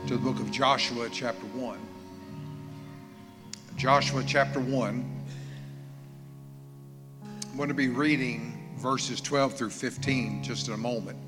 to the book of Joshua chapter 1. Joshua chapter 1. I'm going to be reading verses 12 through 15 just in a moment.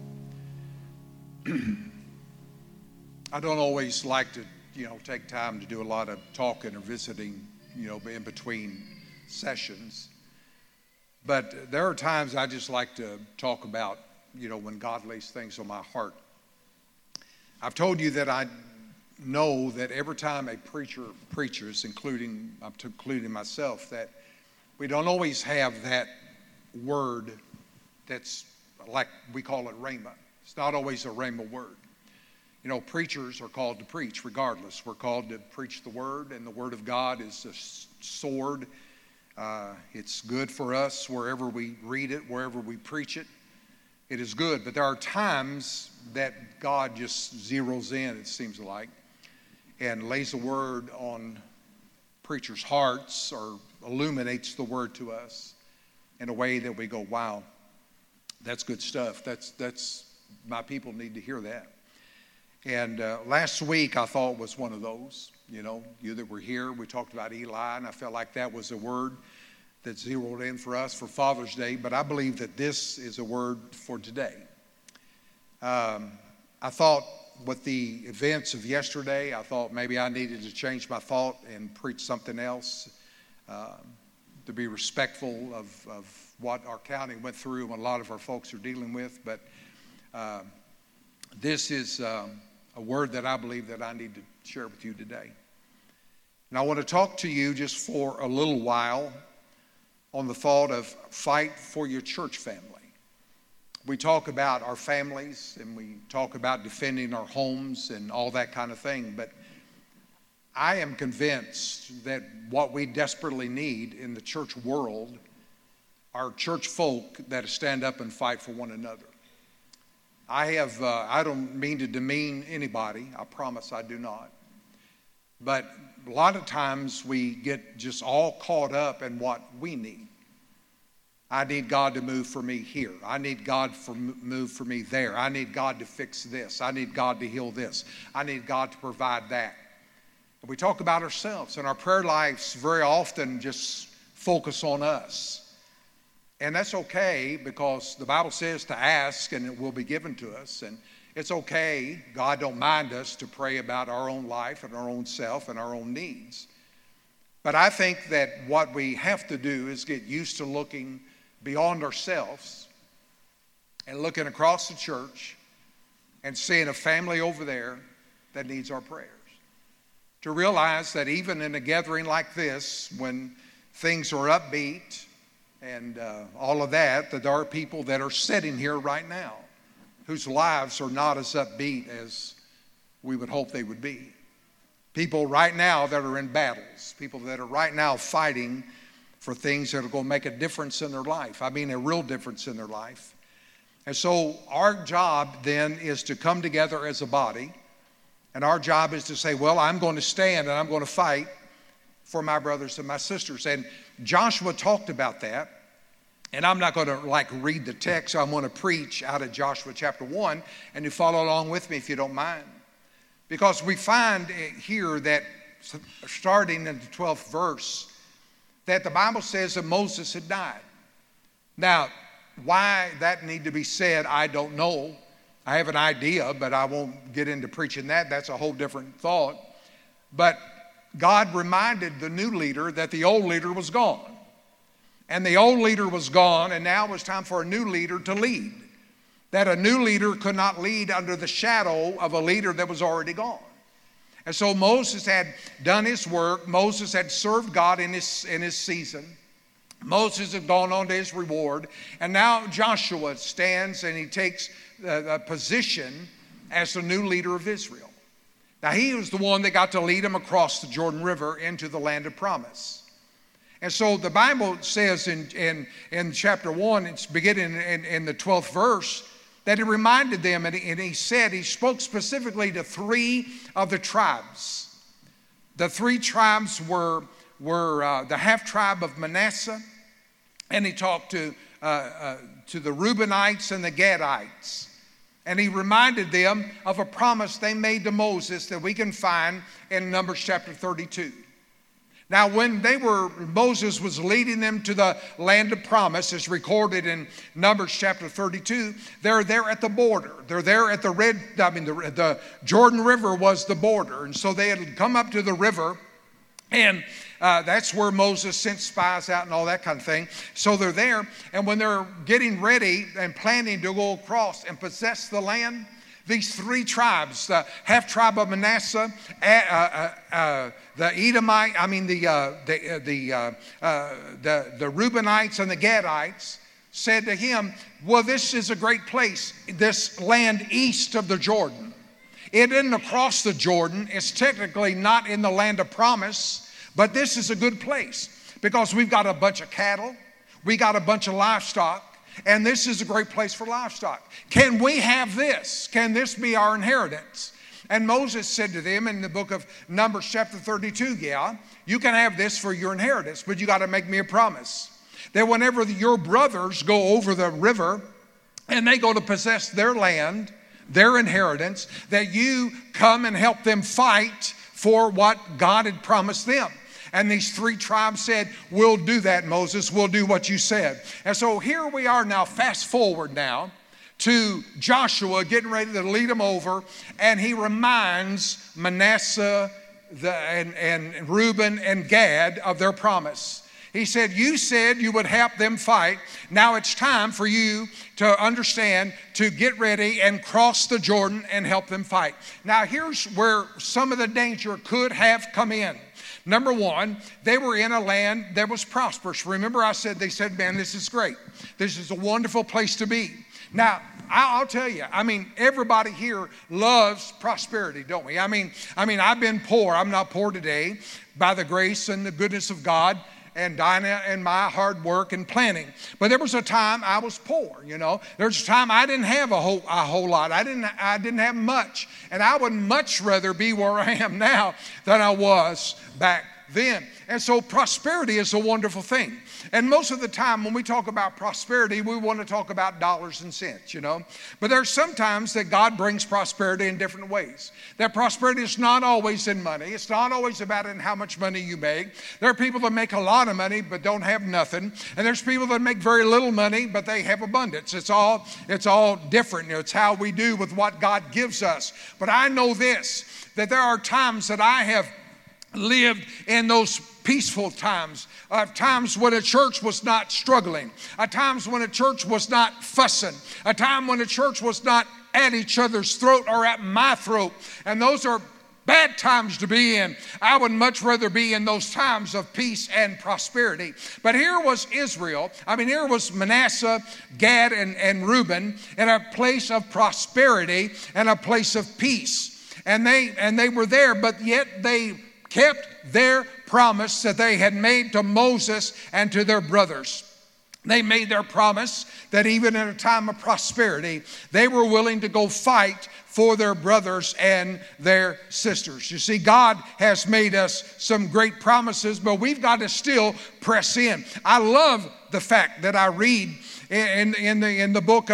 I don't always like to, take time to do a lot of talking or visiting, in between sessions. But there are times I just like to talk about, when God lays things on my heart. I've told you that I know that every time a preacher preaches, including myself, that we don't always have that word that's like we call it rhema. It's not always a rhema word. Preachers are called to preach regardless. We're called to preach the word, and the word of God is a sword. It's good for us wherever we read it, wherever we preach it. It is good, but there are times that God just zeroes in, it seems like, and lays a word on preachers' hearts or illuminates the word to us in a way that we go, wow, that's good stuff. That's my people need to hear that. And last week I thought was one of those. You that were here, we talked about Eli, and I felt like that was a word that zeroed in for us for Father's Day, but I believe that this is a word for today. I thought with the events of yesterday, I thought maybe I needed to change my thought and preach something else to be respectful of what our county went through and what a lot of our folks are dealing with. But this is a word that I believe that I need to share with you today. And I want to talk to you just for a little while on the thought of fight for your church family. We talk about our families and we talk about defending our homes and all that kind of thing, but I am convinced that what we desperately need in the church world are church folk that stand up and fight for one another. I don't mean to demean anybody, I promise I do not. But a lot of times we get just all caught up in what we need. I need God to move for me here. I need God to move for me there. I need God to fix this. I need God to heal this. I need God to provide that. And we talk about ourselves, and our prayer lives very often just focus on us. And that's okay, because the Bible says to ask and it will be given to us. And it's okay, God don't mind us to pray about our own life and our own self and our own needs. But I think that what we have to do is get used to looking beyond ourselves and looking across the church and seeing a family over there that needs our prayers. To realize that even in a gathering like this, when things are upbeat and all of that there are people that are sitting here right now whose lives are not as upbeat as we would hope they would be. People right now that are in battles, people that are right now fighting for things that are going to make a difference in their life. I mean, a real difference in their life. And so our job then is to come together as a body, and our job is to say, well, I'm going to stand and I'm going to fight for my brothers and my sisters. And Joshua talked about that. And I'm not going to read the text. I'm going to preach out of Joshua chapter 1, and you follow along with me if you don't mind. Because we find here that starting in the 12th verse, that the Bible says that Moses had died. Now, why that need to be said, I don't know. I have an idea, but I won't get into preaching that. That's a whole different thought. But God reminded the new leader that the old leader was gone. And the old leader was gone, and now it was time for a new leader to lead. That a new leader could not lead under the shadow of a leader that was already gone. And so Moses had done his work. Moses had served God in his season. Moses had gone on to his reward. And now Joshua stands and he takes a position as the new leader of Israel. Now he was the one that got to lead them across the Jordan River into the land of promise. And so the Bible says in chapter 1, it's beginning in the 12th verse, that he reminded them, and he said, he spoke specifically to three of the tribes. The three tribes were the half tribe of Manasseh, and he talked to the Reubenites and the Gadites. And he reminded them of a promise they made to Moses that we can find in Numbers chapter 32. Now, when Moses was leading them to the land of promise, as recorded in Numbers chapter 32, they're there at the border. They're there at the Jordan River was the border. And so they had come up to the river, and that's where Moses sent spies out and all that kind of thing. So they're there, and when they're getting ready and planning to go across and possess the land, these three tribes, the half tribe of Manasseh, the Edomite, the Reubenites and the Gadites, said to him, well, this is a great place, this land east of the Jordan. It isn't across the Jordan. It's technically not in the land of promise, but this is a good place because we've got a bunch of cattle, we got a bunch of livestock, and this is a great place for livestock. Can we have this? Can this be our inheritance? And Moses said to them in the book of Numbers chapter 32, yeah, you can have this for your inheritance, but you got to make me a promise that whenever your brothers go over the river and they go to possess their land, their inheritance, that you come and help them fight for what God had promised them. And these three tribes said, we'll do that, Moses. We'll do what you said. And so here we are now, fast forward now to Joshua getting ready to lead them over. And he reminds Manasseh and Reuben and Gad of their promise. He said, you said you would help them fight. Now it's time for you to understand, to get ready and cross the Jordan and help them fight. Now here's where some of the danger could have come in. Number one, they were in a land that was prosperous. Remember they said, man, this is great. This is a wonderful place to be. Now, I'll tell you, everybody here loves prosperity, don't we? I've been poor. I'm not poor today by the grace and the goodness of God and Dinah and my hard work and planning. But there was a time I was poor, There's a time I didn't have a whole lot. I didn't have much. And I would much rather be where I am now than I was back then. And so prosperity is a wonderful thing. And most of the time when we talk about prosperity, we want to talk about dollars and cents, But there's sometimes that God brings prosperity in different ways. That prosperity is not always in money. It's not always about in how much money you make. There are people that make a lot of money but don't have nothing. And there's people that make very little money but they have abundance. It's all different. It's how we do with what God gives us. But I know this, that there are times that I have lived in those peaceful times, times when a church was not struggling, times when a church was not fussing, a time when a church was not at each other's throat or at my throat. And those are bad times to be in. I would much rather be in those times of peace and prosperity. But here was Israel. Here was Manasseh, Gad, and Reuben in a place of prosperity and a place of peace. And they were there, but yet they kept their promise that they had made to Moses and to their brothers. They made their promise that even in a time of prosperity, they were willing to go fight for their brothers and their sisters. You see, God has made us some great promises, but we've got to still press in. I love the fact that I read in the book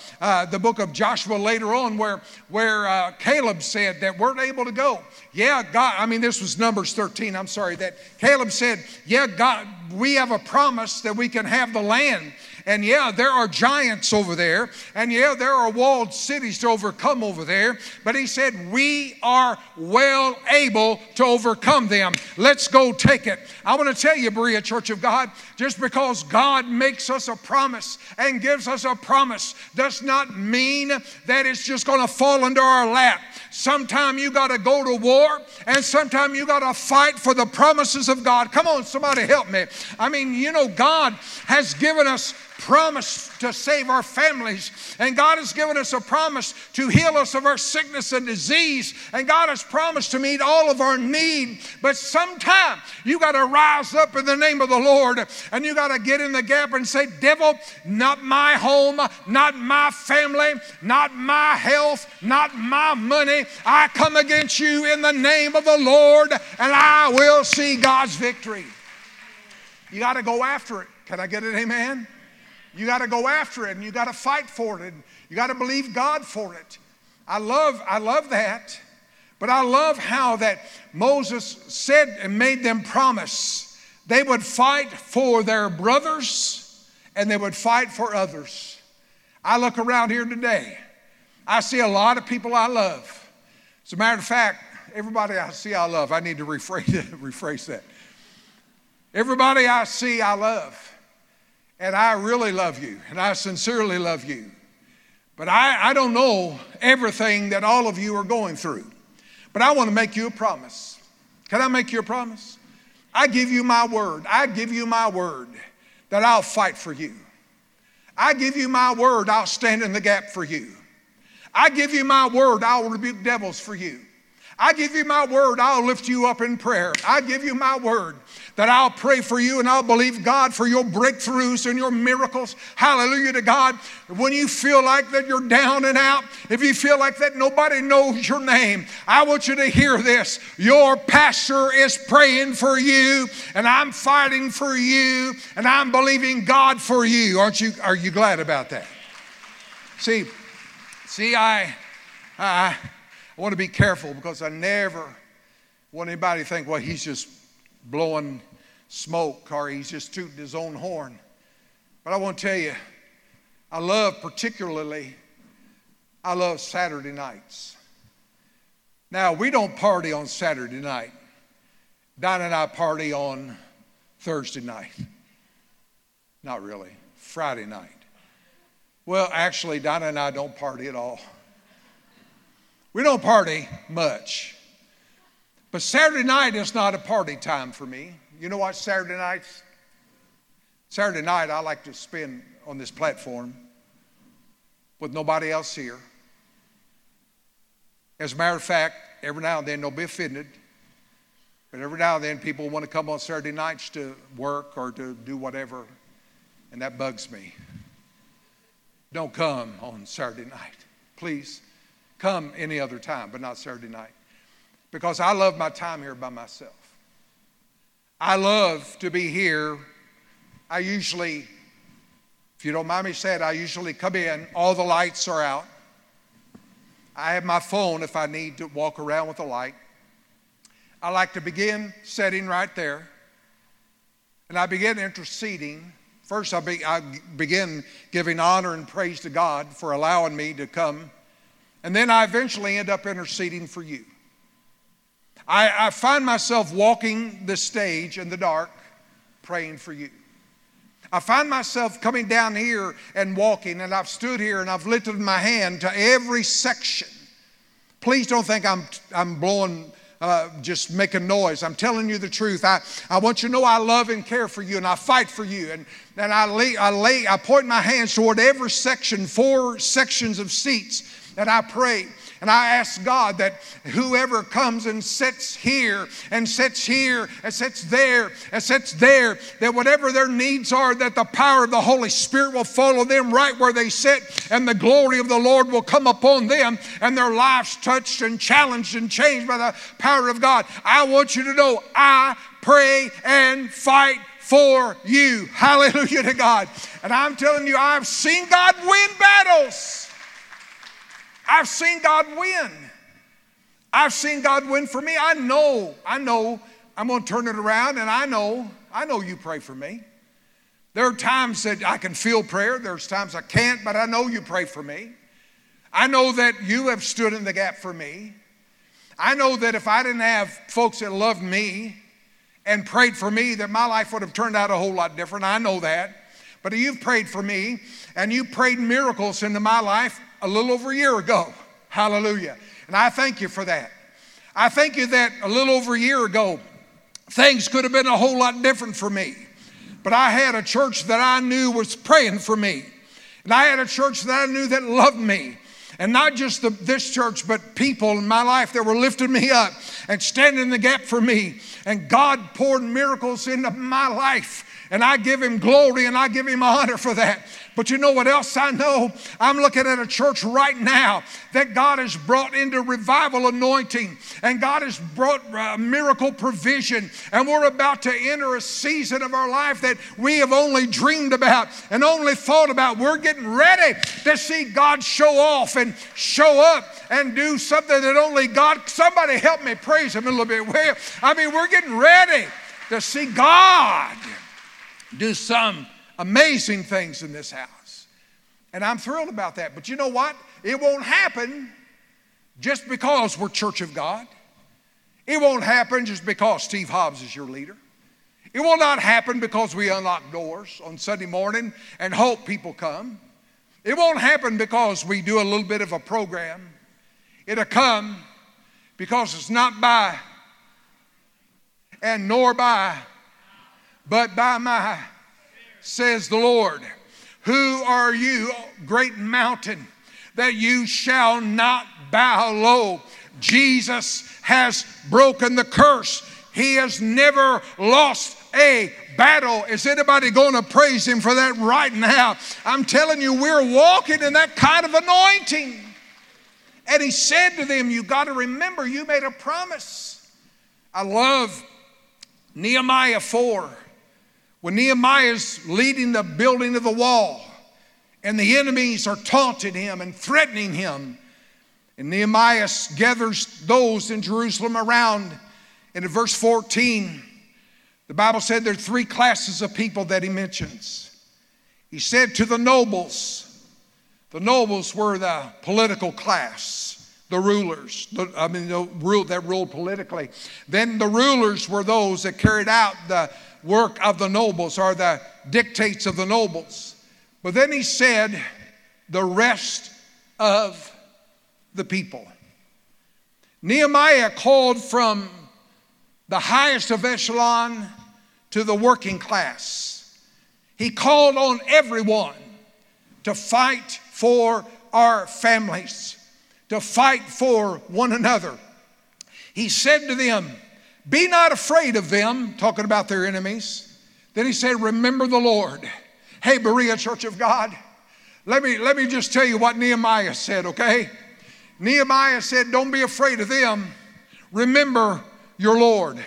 of Joshua later on, where Caleb said that we're able to go. Yeah, God. This was Numbers 13. I'm sorry, that Caleb said, yeah, God, we have a promise that we can have the land. And yeah, there are giants over there. And yeah, there are walled cities to overcome over there. But he said, we are well able to overcome them. Let's go take it. I want to tell you, Berea Church of God, just because God makes us a promise and gives us a promise does not mean that it's just going to fall into our lap. Sometime you got to go to war, and sometime you got to fight for the promises of God. Come on, somebody help me. God has given us promise to save our families, and God has given us a promise to heal us of our sickness and disease, and God has promised to meet all of our need. But sometime you got to rise up in the name of the Lord, and you got to get in the gap and say, devil, not my home, not my family, not my health, not my money. I come against you in the name of the Lord, and I will see God's victory. You got to go after it. Can I get an amen? You got to go after it, and you got to fight for it, and You got to believe God for it. I love that. But I love how that Moses said and made them promise they would fight for their brothers and they would fight for others. I look around here today. I see a lot of people I love. As a matter of fact, everybody I see I love. I need to rephrase that. Everybody I see I love. And I really love you. And I sincerely love you. But I don't know everything that all of you are going through. But I want to make you a promise. Can I make you a promise? I give you my word. I give you my word that I'll fight for you. I give you my word, I'll stand in the gap for you. I give you my word, I'll rebuke devils for you. I give you my word, I'll lift you up in prayer. I give you my word that I'll pray for you and I'll believe God for your breakthroughs and your miracles. Hallelujah to God. When you feel like that you're down and out, if you feel like that nobody knows your name, I want you to hear this. Your pastor is praying for you and I'm fighting for you and I'm believing God for you. Are you glad about that? See, I want to be careful because I never want anybody to think, well, he's just blowing smoke or he's just tooting his own horn. But I want to tell you, I love Saturday nights. Now, we don't party on Saturday night. Dinah and I party on Thursday night. Not really. Friday night. Well, actually, Dinah and I don't party at all. We don't party much. But Saturday night is not a party time for me. You know what Saturday nights? Saturday night I like to spend on this platform with nobody else here. As a matter of fact, every now and then, don't be offended, but every now and then people want to come on Saturday nights to work or to do whatever, and that bugs me. Don't come on Saturday night. Please come any other time, but not Saturday night. Because I love my time here by myself. I love to be here. I usually, if you don't mind me saying, I usually come in, all the lights are out. I have my phone if I need to walk around with a light. I like to begin sitting right there. And I begin interceding. First, I begin giving honor and praise to God for allowing me to come. And then I eventually end up interceding for you. I find myself walking the stage in the dark, praying for you. I find myself coming down here and walking, and I've stood here and I've lifted my hand to every section. Please don't think I'm blowing, just making noise. I'm telling you the truth. I want you to know I love and care for you, and I fight for you. And I point my hands toward every section, 4 sections of seats, and I pray. And I ask God that whoever comes and sits here and sits here and sits there and sits there, that whatever their needs are, that the power of the Holy Spirit will follow them right where they sit, and the glory of the Lord will come upon them, and their lives touched and challenged and changed by the power of God. I want you to know I pray and fight for you. Hallelujah to God. And I'm telling you, I've seen God win battles. I've seen God win. I've seen God win for me. I know I'm going to turn it around, and I know you pray for me. There are times that I can feel prayer. There's times I can't, but I know you pray for me. I know that you have stood in the gap for me. I know that if I didn't have folks that loved me and prayed for me, that my life would have turned out a whole lot different. I know that. But you've prayed for me, and you prayed miracles into my life a little over a year ago. Hallelujah. And I thank you for that. I thank you that a little over a year ago, things could have been a whole lot different for me. But I had a church that I knew was praying for me. And I had a church that I knew that loved me. And not just this church, but people in my life that were lifting me up and standing in the gap for me. And God poured miracles into my life. And I give him glory and I give him honor for that. But you know what else I know? I'm looking at a church right now that God has brought into revival anointing. And God has brought miracle provision. And we're about to enter a season of our life that we have only dreamed about and only thought about. We're getting ready to see God show off and show up and do something that only God. Somebody help me praise him a little bit. We're getting ready to see God do some amazing things in this house. And I'm thrilled about that. But you know what? It won't happen just because we're Church of God. It won't happen just because Steve Hobbs is your leader. It will not happen because we unlock doors on Sunday morning and hope people come. It won't happen because we do a little bit of a program. It'll come because it's not by and nor by, but by my, says the Lord. Who are you, great mountain, that you shall not bow low? Jesus has broken the curse. He has never lost a battle. Is anybody going to praise him for that right now? I'm telling you, we're walking in that kind of anointing. And he said to them, you got to remember, you made a promise. I love Nehemiah 4. When Nehemiah is leading the building of the wall and the enemies are taunting him and threatening him, and Nehemiah gathers those in Jerusalem around, and in verse 14, the Bible said there are three classes of people that he mentions. He said to the nobles were the political class, the rulers, that ruled politically. Then the rulers were those that carried out the work of the nobles or the dictates of the nobles. But then he said the rest of the people. Nehemiah called from the highest of echelon to the working class. He called on everyone to fight for our families, to fight for one another. He said to them, be not afraid of them, talking about their enemies. Then he said, remember the Lord. Hey, Berea Church of God, let me just tell you what Nehemiah said, okay? Nehemiah said, don't be afraid of them. Remember your Lord.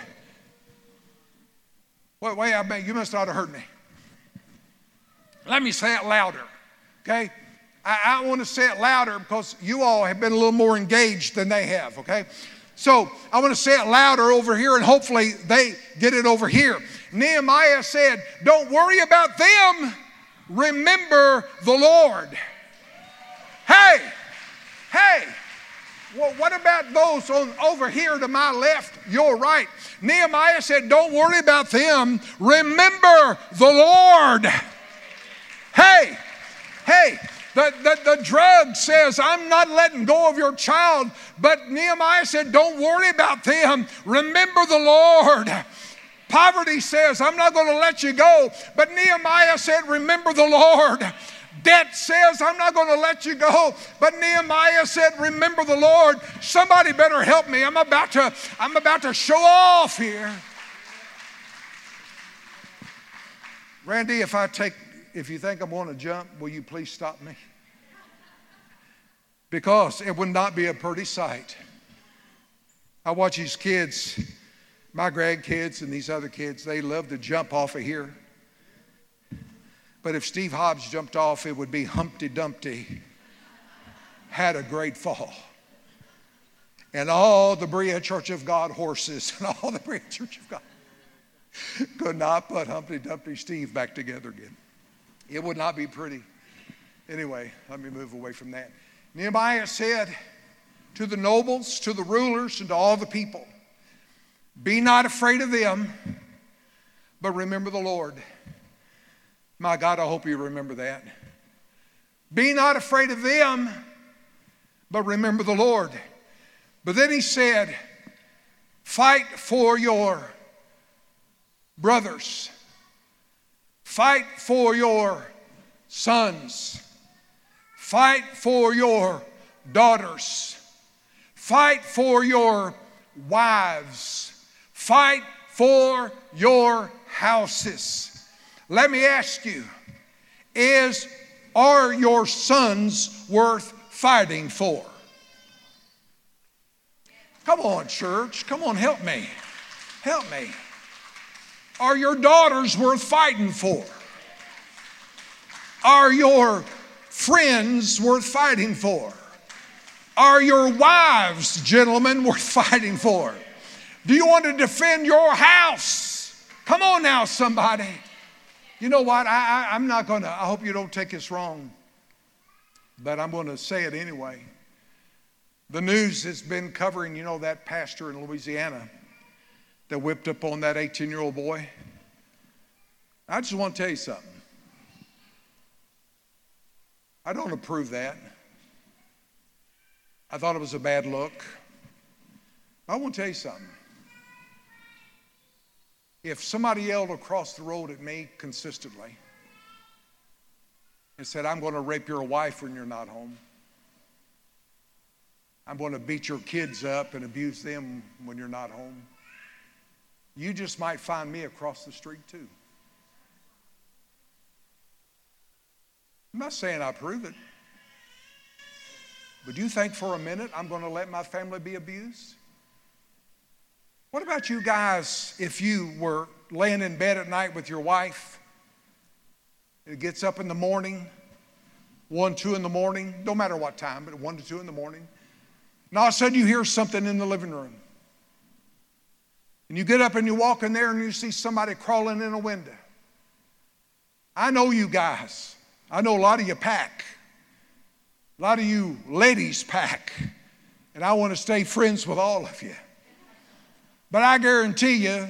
Wait, you must not have heard me. Let me say it louder, okay? I want to say it louder because you all have been a little more engaged than they have, okay? So I want to say it louder over here and hopefully they get it over here. Nehemiah said, don't worry about them. Remember the Lord. Hey. Well, what about those over here to my left, your right? Nehemiah said, don't worry about them. Remember the Lord. Hey. The drug says, I'm not letting go of your child. But Nehemiah said, don't worry about them. Remember the Lord. Poverty says, I'm not going to let you go. But Nehemiah said, remember the Lord. Debt says, I'm not going to let you go. But Nehemiah said, remember the Lord. Somebody better help me. I'm about to show off here. Randy, if you think I'm going to jump, will you please stop me? Because it would not be a pretty sight. I watch these kids, my grandkids and these other kids, they love to jump off of here. But if Steve Hobbs jumped off, it would be Humpty Dumpty had a great fall. And all the Berea Church of God horses and all the Berea Church of God could not put Humpty Dumpty Steve back together again. It would not be pretty. Anyway, let me move away from that. Nehemiah said to the nobles, to the rulers, and to all the people, be not afraid of them, but remember the Lord. My God, I hope you remember that. Be not afraid of them, but remember the Lord. But then he said, fight for your brothers. Fight for your sons. Fight for your daughters. Fight for your wives. Fight for your houses. Let me ask you, are your sons worth fighting for? Come on, church. Come on, help me. Help me. Are your daughters worth fighting for? Are your friends worth fighting for? Are your wives, gentlemen, worth fighting for? Do you want to defend your house? Come on now, somebody. You know what? I'm not going to, I hope you don't take this wrong, but I'm going to say it anyway. The news has been covering, that pastor in Louisiana that whipped up on that 18-year-old boy. I just want to tell you something. I don't approve that. I thought it was a bad look. I want to tell you something. If somebody yelled across the road at me consistently and said, I'm going to rape your wife when you're not home, I'm going to beat your kids up and abuse them when you're not home, you just might find me across the street too. I'm not saying I approve it. But do you think for a minute I'm going to let my family be abused? What about you guys if you were laying in bed at night with your wife, it gets up in the morning, 1, 2 in the morning, no matter what time, but 1 to 2 in the morning, and all of a sudden you hear something in the living room. And you get up and you walk in there and you see somebody crawling in a window. I know you guys. I know a lot of you pack. A lot of you ladies pack, and I want to stay friends with all of you. But I guarantee you,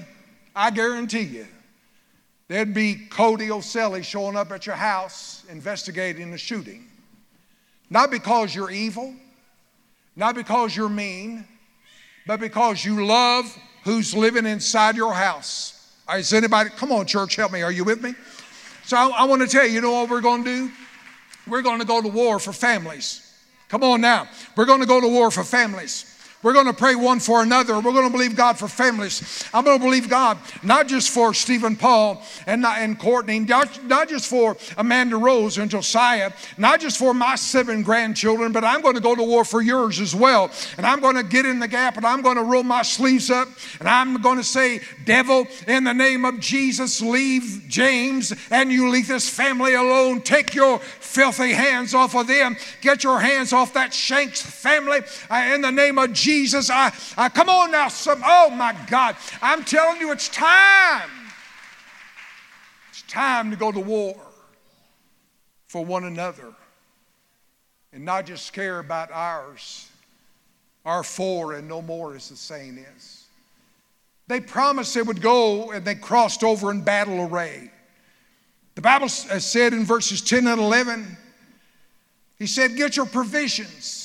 there'd be Cody O'Selly showing up at your house investigating the shooting. Not because you're evil, not because you're mean, but because you love who's living inside your house. Is anybody, come on church, help me, are you with me? So I want to tell you, what we're going to do? We're going to go to war for families. Come on now. We're going to go to war for families. We're going to pray one for another. We're going to believe God for families. I'm going to believe God not just for Stephen Paul and Courtney, not just for Amanda Rose and Josiah, not just for my 7 grandchildren, but I'm going to go to war for yours as well. And I'm going to get in the gap and I'm going to roll my sleeves up and I'm going to say, devil, in the name of Jesus, leave James and you leave this family alone. Take your filthy hands off of them. Get your hands off that Shanks family in the name of Jesus. Come on now. Oh my God. I'm telling you, it's time. It's time to go to war for one another and not just care about ours. Our 4 and no more, as the saying is. They promised they would go and they crossed over in battle array. The Bible said in verses 10 and 11, he said, get your provisions.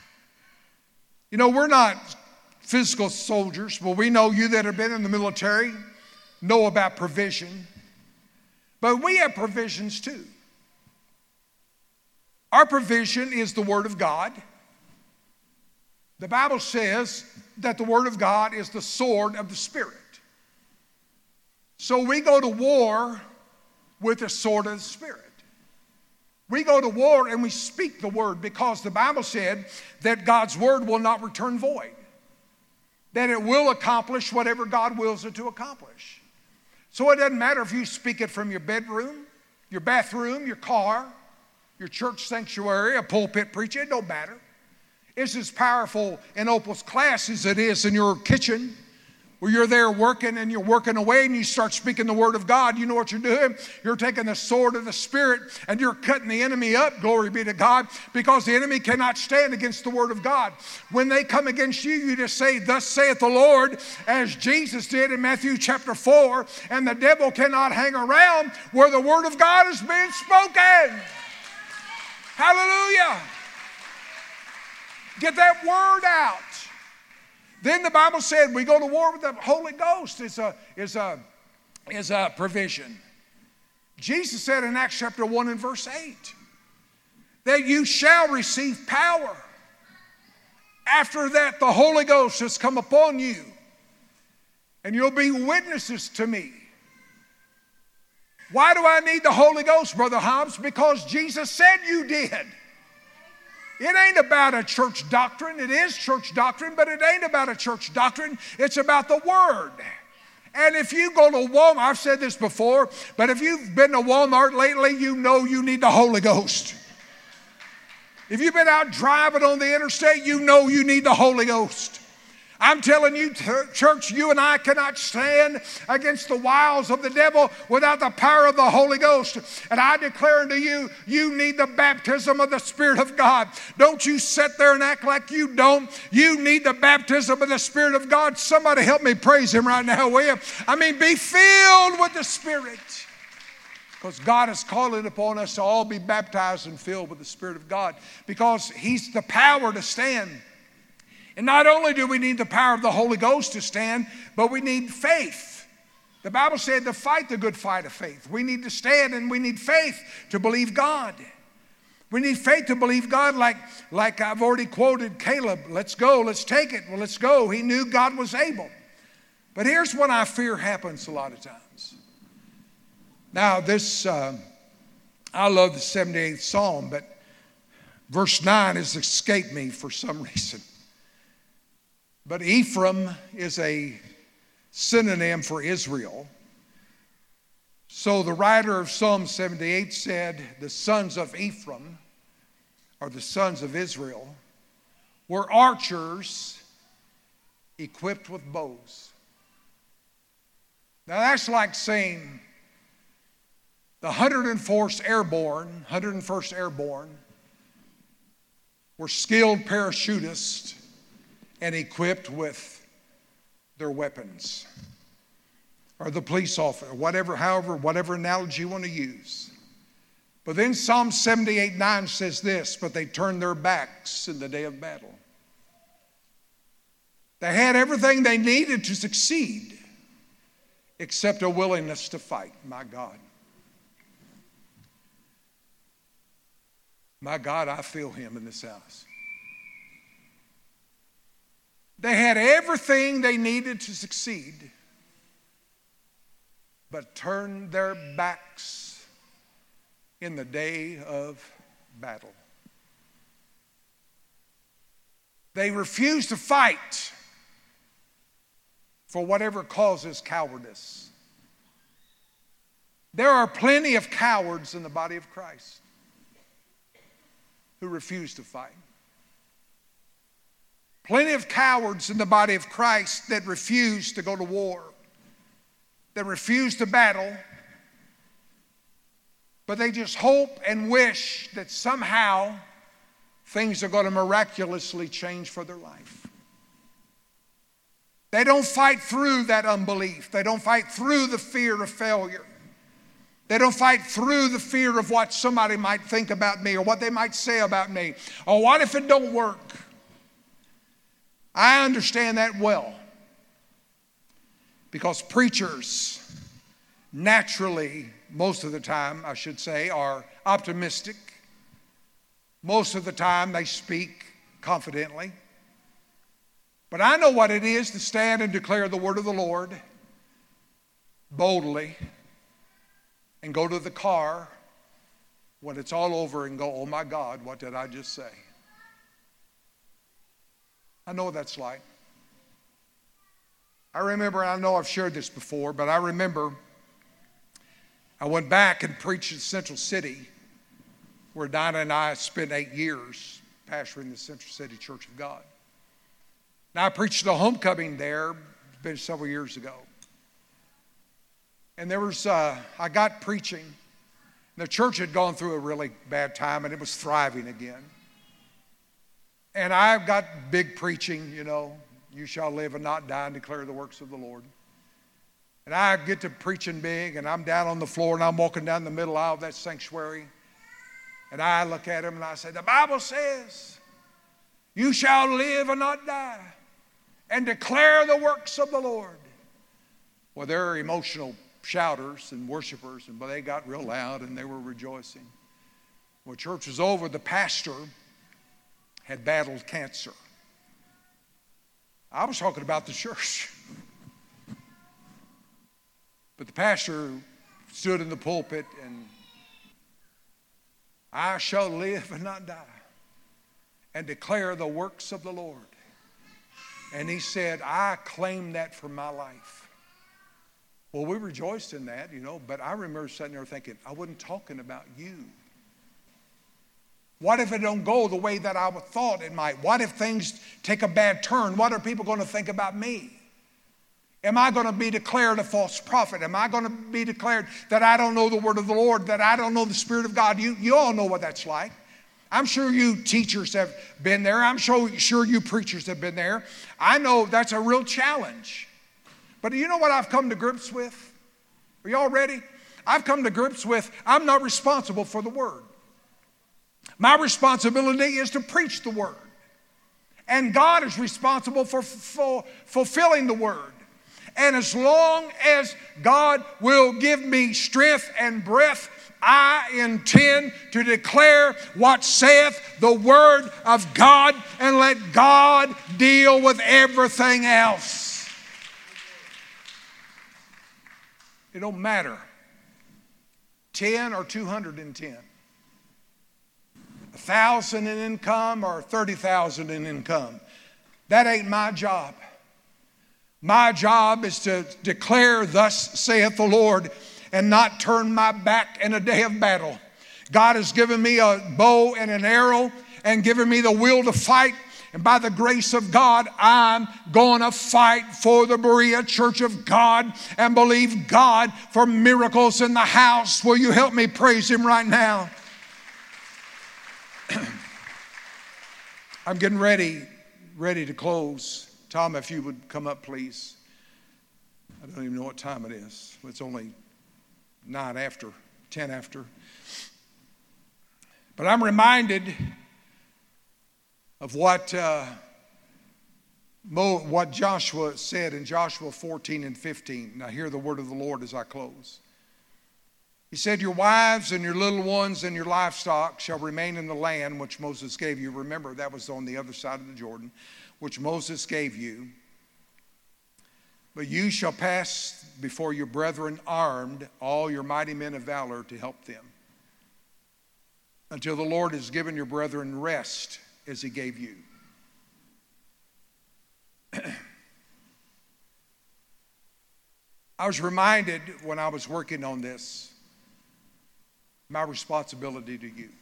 We're not physical soldiers, but we know you that have been in the military know about provision. But we have provisions too. Our provision is the Word of God. The Bible says that the Word of God is the sword of the Spirit. So we go to war with the sword of the Spirit. We go to war and we speak the word because the Bible said that God's word will not return void. That it will accomplish whatever God wills it to accomplish. So it doesn't matter if you speak it from your bedroom, your bathroom, your car, your church sanctuary, a pulpit preacher, it don't matter. It's as powerful in Opal's class as it is in your kitchen. Where you're there working and you're working away and you start speaking the word of God, you know what you're doing? You're taking the sword of the Spirit and you're cutting the enemy up, glory be to God, because the enemy cannot stand against the word of God. When they come against you, you just say, thus saith the Lord, as Jesus did in Matthew chapter 4, and the devil cannot hang around where the word of God is being spoken. Hallelujah. Get that word out. Then the Bible said we go to war with the Holy Ghost is a provision. Jesus said in Acts chapter 1 and verse 8 that you shall receive power. After that, the Holy Ghost has come upon you and you'll be witnesses to me. Why do I need the Holy Ghost, Brother Hobbs? Because Jesus said you did. It ain't about a church doctrine. It is church doctrine, but it ain't about a church doctrine. It's about the Word. And if you go to Walmart, I've said this before, but if you've been to Walmart lately, you know you need the Holy Ghost. If you've been out driving on the interstate, you know you need the Holy Ghost. I'm telling you, church, you and I cannot stand against the wiles of the devil without the power of the Holy Ghost. And I declare unto you, you need the baptism of the Spirit of God. Don't you sit there and act like you don't. You need the baptism of the Spirit of God. Somebody help me praise Him right now, will you? I mean, be filled with the Spirit. Because God is calling upon us to all be baptized and filled with the Spirit of God. Because He's the power to stand. And not only do we need the power of the Holy Ghost to stand, but we need faith. The Bible said to fight the good fight of faith. We need to stand, and we need faith to believe God. We need faith to believe God like I've already quoted Caleb. Let's go, let's take it. Well, let's go. He knew God was able. But here's what I fear happens a lot of times. Now, this, I love the 78th Psalm, but verse 9 has escaped me for some reason. But Ephraim is a synonym for Israel. So the writer of Psalm 78 said, the sons of Ephraim, or the sons of Israel, were archers equipped with bows. Now that's like saying the 101st Airborne were skilled parachutists and equipped with their weapons, or the police officer, whatever analogy you want to use. But then Psalm 78:9 says this, but they turned their backs in the day of battle. They had everything they needed to succeed, except a willingness to fight. My God. My God, I feel Him in this house. They had everything they needed to succeed, but turned their backs in the day of battle. They refused to fight for whatever causes cowardice. There are plenty of cowards in the body of Christ who refuse to fight. Plenty of cowards in the body of Christ that refuse to go to war, that refuse to battle, but they just hope and wish that somehow things are going to miraculously change for their life. They don't fight through that unbelief. They don't fight through the fear of failure. They don't fight through the fear of what somebody might think about me or what they might say about me. Or what if it don't work? I understand that well. Because preachers naturally, most of the time, I should say, are optimistic. Most of the time they speak confidently. But I know what it is to stand and declare the word of the Lord boldly and go to the car when it's all over and go, oh my God, what did I just say? I know what that's like. I remember, I know I've shared this before, but I remember I went back and preached in Central City, where Dinah and I spent 8 years pastoring the Central City Church of God. Now I preached the homecoming there, it's been several years ago. And there was, I got preaching. The church had gone through a really bad time and it was thriving again. And I got big preaching, you know, you shall live and not die and declare the works of the Lord. And I get to preaching big and I'm down on the floor and I'm walking down the middle aisle of that sanctuary. And I look at him and I say, the Bible says, you shall live and not die and declare the works of the Lord. Well, they're emotional shouters and worshipers, but they got real loud and they were rejoicing. When church was over, the pastor had battled cancer. I was talking about the church. But the pastor stood in the pulpit and I shall live and not die and declare the works of the Lord. And he said, I claim that for my life. Well, we rejoiced in that, but I remember sitting there thinking, I wasn't talking about you. What if it don't go the way that I thought it might? What if things take a bad turn? What are people going to think about me? Am I going to be declared a false prophet? Am I going to be declared that I don't know the word of the Lord, that I don't know the Spirit of God? You all know what that's like. I'm sure you teachers have been there. I'm sure you preachers have been there. I know that's a real challenge. But you know what I've come to grips with? Are y'all ready? I've come to grips with I'm not responsible for the word. My responsibility is to preach the word. And God is responsible for fulfilling the word. And as long as God will give me strength and breath, I intend to declare what saith the word of God and let God deal with everything else. It don't matter. 10 or 210. 1,000 in income or 30,000 in income. That ain't my job. My job is to declare, thus saith the Lord, and not turn my back in a day of battle. God has given me a bow and an arrow and given me the will to fight. And by the grace of God, I'm going to fight for the Berea Church of God and believe God for miracles in the house. Will you help me praise Him right now? I'm getting ready to close. Tom, if you would come up, please. I don't even know what time it is. It's only 10 after. But I'm reminded of what Joshua said in Joshua 14 and 15. Now hear the word of the Lord as I close. He said, your wives and your little ones and your livestock shall remain in the land which Moses gave you. Remember, that was on the other side of the Jordan, which Moses gave you. But you shall pass before your brethren armed, all your mighty men of valor to help them, until the Lord has given your brethren rest as He gave you. I was reminded when I was working on this, my responsibility to you.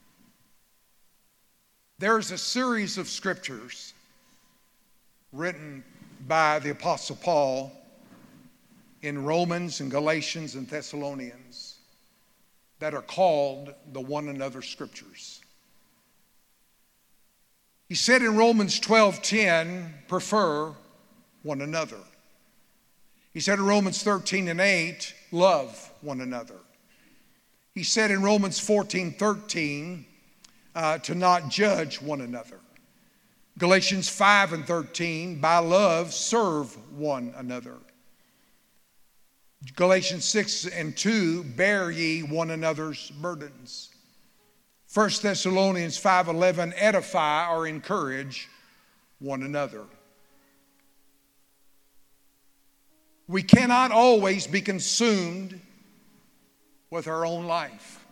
There's a series of scriptures written by the Apostle Paul in Romans and Galatians and Thessalonians that are called the one another scriptures. He said in Romans 12:10, prefer one another. He said in Romans 13:8, love one another. He said in Romans 14:13, to not judge one another. Galatians 5:13, by love serve one another. Galatians 6:2, bear ye one another's burdens. 1 Thessalonians 5:11, edify or encourage one another. We cannot always be consumed with our own life.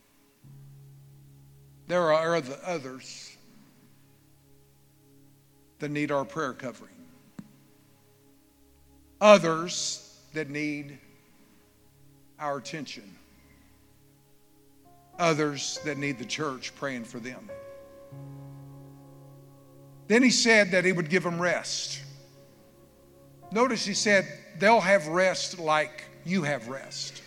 There are others that need our prayer covering. Others that need our attention. Others that need the church praying for them. Then he said that he would give them rest. Notice he said they'll have rest like you have rest.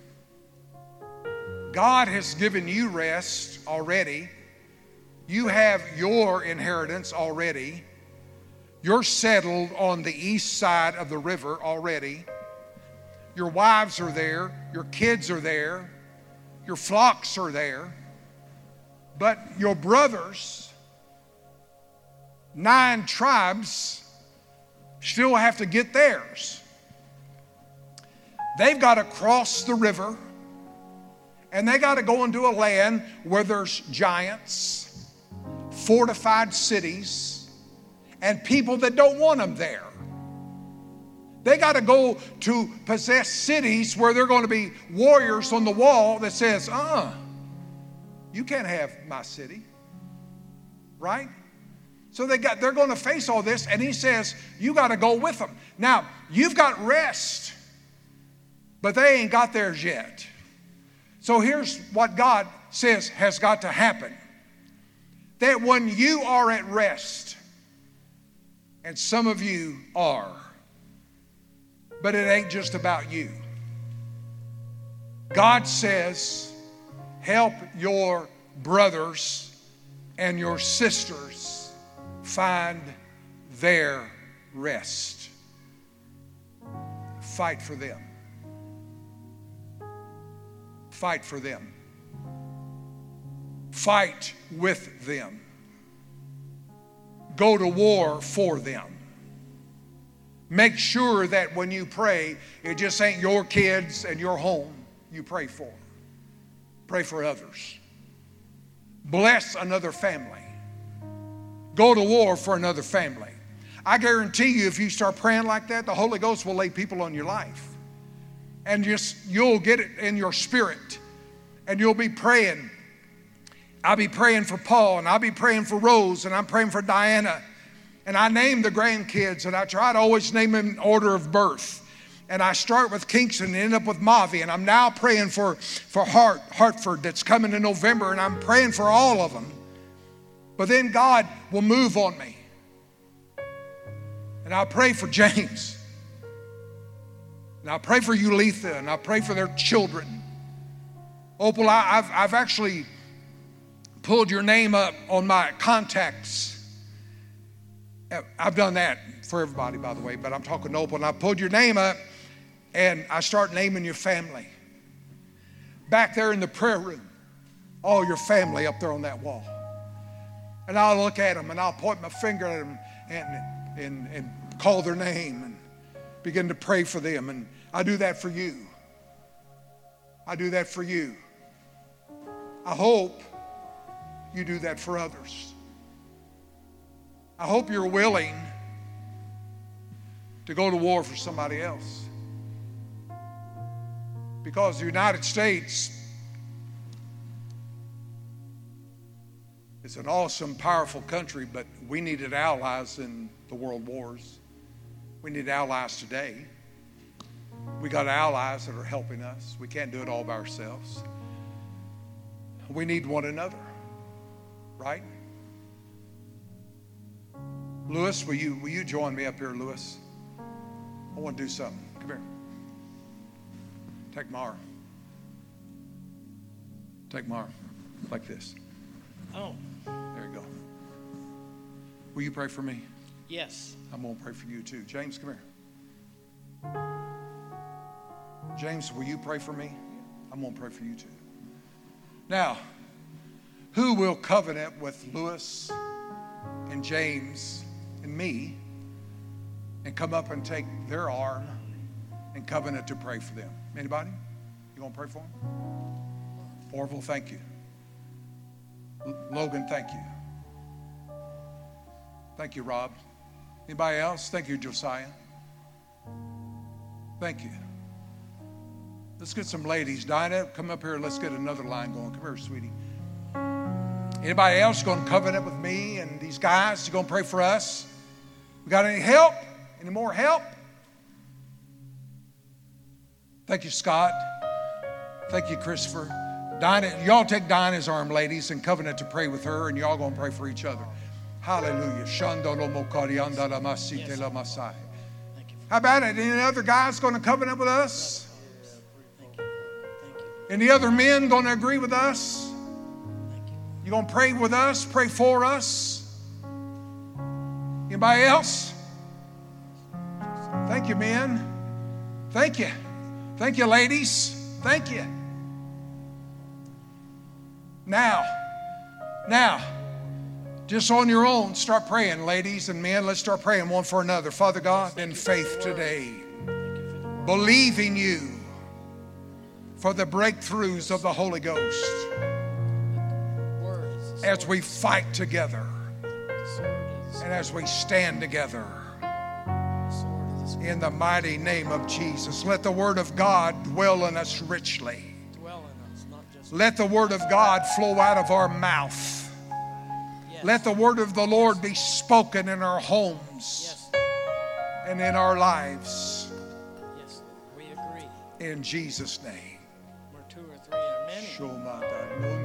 God has given you rest already. You have your inheritance already. You're settled on the east side of the river already. Your wives are there. Your kids are there. Your flocks are there. But your brothers, 9 tribes, still have to get theirs. They've got to cross the river. And they got to go into a land where there's giants, fortified cities, and people that don't want them there. They got to go to possess cities where they're going to be warriors on the wall that says, you can't have my city. Right? So they're going to face all this, and he says, you got to go with them. Now, you've got rest, but they ain't got theirs yet. So here's what God says has got to happen. That when you are at rest, and some of you are, but it ain't just about you. God says, help your brothers and your sisters find their rest. Fight for them. Fight for them. Fight with them. Go to war for them. Make sure that when you pray, it just ain't your kids and your home you pray for. Pray for others. Bless another family. Go to war for another family. I guarantee you, if you start praying like that, the Holy Ghost will lay people on your life. And you'll get it in your spirit. And you'll be praying. I'll be praying for Paul, and I'll be praying for Rose, and I'm praying for Diana. And I name the grandkids, and I try to always name them in order of birth. And I start with Kingston and end up with Mavi. And I'm now praying for Hartford that's coming in November, and I'm praying for all of them. But then God will move on me. And I'll pray for James. And I'll pray for Ulitha, and I'll pray for their children. Opal, I've actually pulled your name up on my contacts. I've done that for everybody, by the way, but I'm talking to Opal, and I pulled your name up, and I start naming your family. Back there in the prayer room, all your family up there on that wall. And I'll look at them, and I'll point my finger at them and call their name and begin to pray for them. And I do that for you. I do that for you. I hope you do that for others. I hope you're willing to go to war for somebody else. Because the United States is an awesome, powerful country, but we needed allies in the world wars. We need allies today. We got allies that are helping us. We can't do it all by ourselves. We need one another, right? Lewis, will you join me up here, Lewis? I want to do something. Come here. Take Mara. Take Mara. Like this. Oh. There you go. Will you pray for me? Yes. I'm going to pray for you too. James, come here. James, will you pray for me? I'm going to pray for you too. Now, who will covenant with Lewis and James and me and come up and take their arm and covenant to pray for them? Anybody? You going to pray for them? Orville, thank you. Logan, thank you. Thank you, Rob. Anybody else? Thank you, Josiah. Thank you. Let's get some ladies. Dinah, come up here. Let's get another line going. Come here, sweetie. Anybody else going to covenant with me and these guys? You going to pray for us? We got any help? Any more help? Thank you, Scott. Thank you, Christopher. Dinah, y'all take Dinah's arm, ladies, and covenant to pray with her, and y'all going to pray for each other. Hallelujah. How about it? Any other guys going to covenant with us? Any other men going to agree with us? You going to pray with us? Pray for us? Anybody else? Thank you, men. Thank you. Thank you, ladies. Thank you. Now, just on your own, start praying, ladies and men. Let's start praying one for another. Father God, in faith today, believing you for the breakthroughs of the Holy Ghost as we fight together and as we stand together. Jesus. In the mighty name of Jesus. Let the Word of God dwell in us richly. Dwell in us, not just. Let the Word of God flow out of our mouth. Yes. Let the Word of the Lord be spoken in our homes Yes. and in our lives. Yes. We agree. In Jesus' name. Where two or three are many. Shomada.